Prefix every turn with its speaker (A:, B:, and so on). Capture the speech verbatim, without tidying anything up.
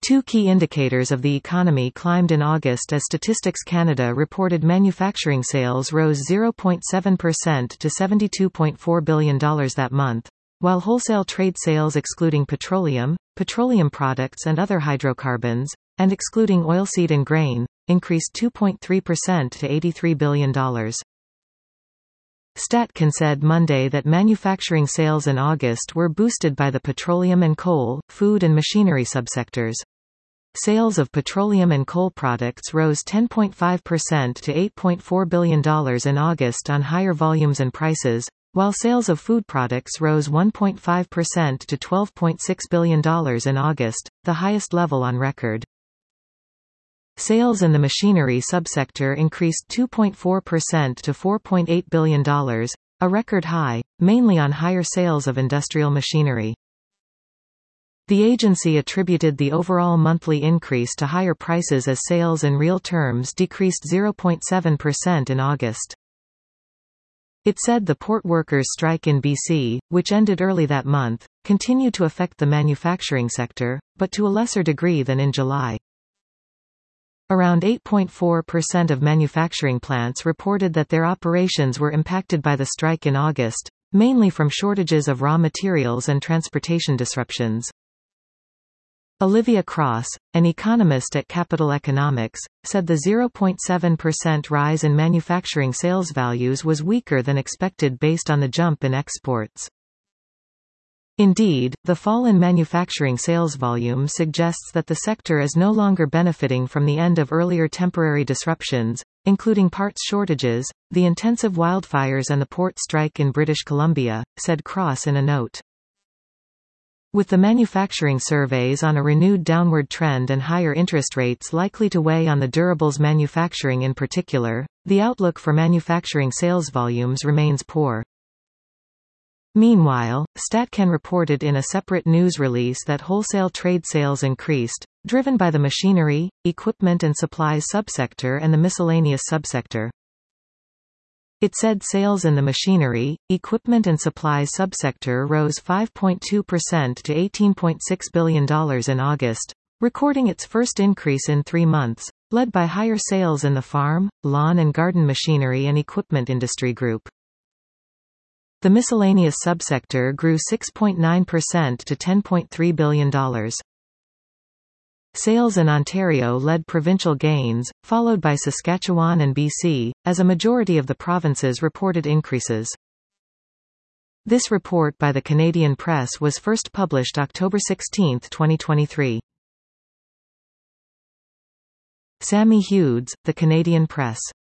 A: Two key indicators of the economy climbed in August as Statistics Canada reported manufacturing sales rose zero point seven percent to seventy-two point four billion dollars that month, while wholesale trade sales excluding petroleum, petroleum products and other hydrocarbons, and excluding oilseed and grain, increased two point three percent to eighty-three billion dollars. StatCan said Monday that manufacturing sales in August were boosted by the petroleum and coal, food and machinery subsectors. Sales of petroleum and coal products rose ten point five percent to eight point four billion dollars in August on higher volumes and prices, while sales of food products rose one point five percent to twelve point six billion dollars in August, the highest level on record. Sales in the machinery subsector increased two point four percent to four point eight billion dollars, a record high, mainly on higher sales of industrial machinery. The agency attributed the overall monthly increase to higher prices as sales in real terms decreased zero point seven percent in August. It said the port workers' strike in B C, which ended early that month, continued to affect the manufacturing sector, but to a lesser degree than in July. Around eight point four percent of manufacturing plants reported that their operations were impacted by the strike in August, mainly from shortages of raw materials and transportation disruptions. Olivia Cross, an economist at Capital Economics, said the zero point seven percent rise in manufacturing sales values was weaker than expected based on the jump in exports. Indeed, the fall in manufacturing sales volume suggests that the sector is no longer benefiting from the end of earlier temporary disruptions, including parts shortages, the intensive wildfires and the port strike in British Columbia, said Cross in a note. With the manufacturing surveys on a renewed downward trend and higher interest rates likely to weigh on the durables manufacturing in particular, the outlook for manufacturing sales volumes remains poor. Meanwhile, StatCan reported in a separate news release that wholesale trade sales increased, driven by the machinery, equipment and supplies subsector and the miscellaneous subsector. It said sales in the machinery, equipment and supplies subsector rose five point two percent to eighteen point six billion dollars in August, recording its first increase in three months, led by higher sales in the farm, lawn and garden machinery and equipment industry group. The miscellaneous subsector grew six point nine percent to ten point three billion dollars. Sales in Ontario led provincial gains, followed by Saskatchewan and B C, as a majority of the provinces reported increases. This report by the Canadian Press was first published October sixteenth, twenty twenty-three. Sammy Hughes, The Canadian Press.